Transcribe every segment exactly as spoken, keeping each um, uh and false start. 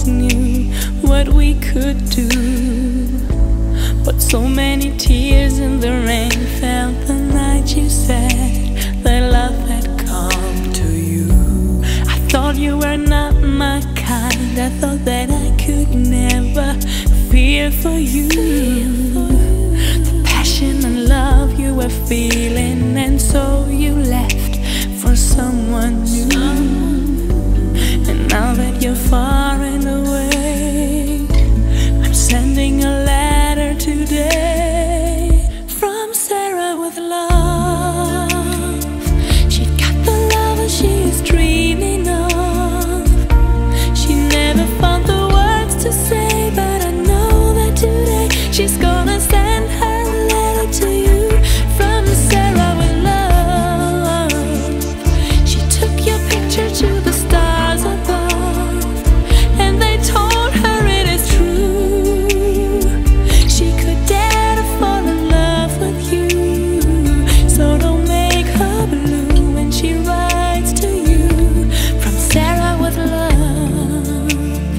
knew what we could do. But so many tears in the rain fell the night you said that love had come to you. I thought you were not my kind. I thought that I could never fear for you. The passion and love you were feeling, and so you left for someone new. And now that you're far and away, I'm sending a letter today from Sarah with love. She got the love that she is dreaming of. She never found the words to say, but I know that today she's gonna send her letter to you from Sarah with love. She took your picture to the stars above, and they told her it is true. She could dare to fall in love with you, so don't make her blue when she writes to you from Sarah with love.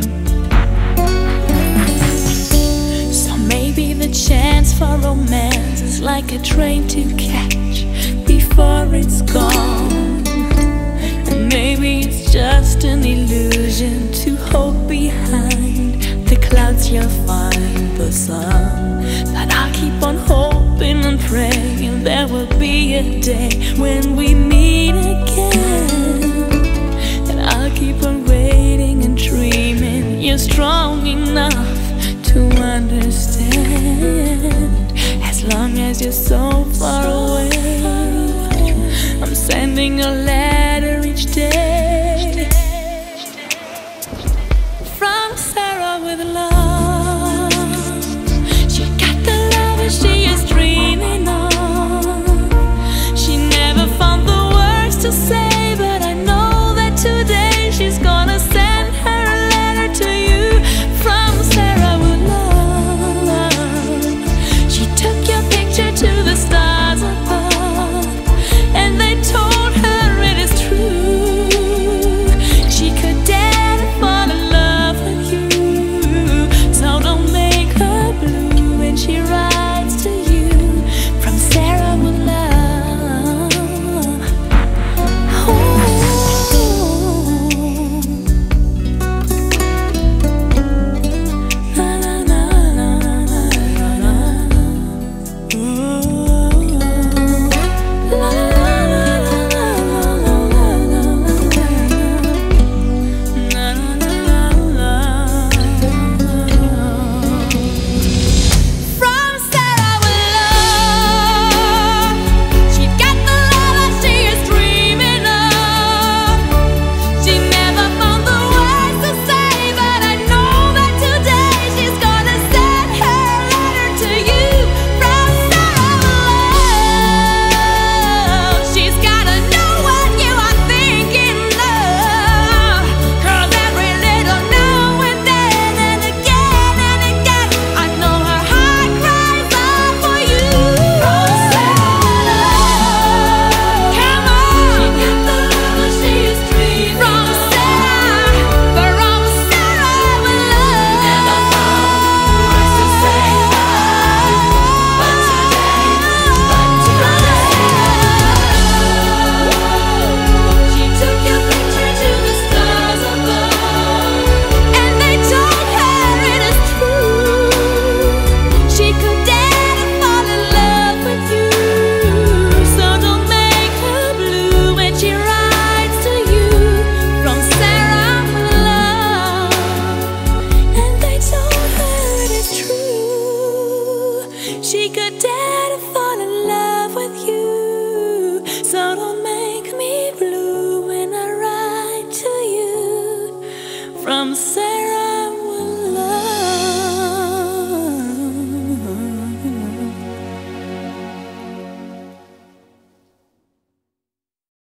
So maybe the chance for romance is like a train to catch before it's gone. And maybe it's just an illusion to hope behind the clouds you'll find the sun. But I'll keep on hoping and praying there will be a day when we meet again. And I'll keep on waiting and dreaming you're strong enough to understand. As long as you're so far away, I'm sending a letter each day from Sarah with love. She got the love that she is dreaming of. She never found the words to say, but I know that today she's gonna send her letter to you from Sarah with love. She took your picture to the stars above, and they told her it is true. She could dare to fall in love with you, so don't make her blue when she writes to you from Sarah with love. Ooh. Na, na, na, na, na, na, na. Ooh. La, la, la, la, la, la, la, la, la, la. From Sarah with love. She got the love that she is dreaming of. She never found the words to say, but I know that today she's gonna send her letter to you from Sarah with love. She's gotta know what you are thinking of, 'cause every little now and then and again and again, I know her heart cries out for you. From Sarah with love. Come on. She got the love that she is dreaming from Sarah, from Sarah with love. Never found words to say, but today, but today, she took your picture to the stars above, and they told her it is true. She could dare to fall in love with you, so don't make her blue when she writes to you from Sarah with love. And they told her it is true. She could dare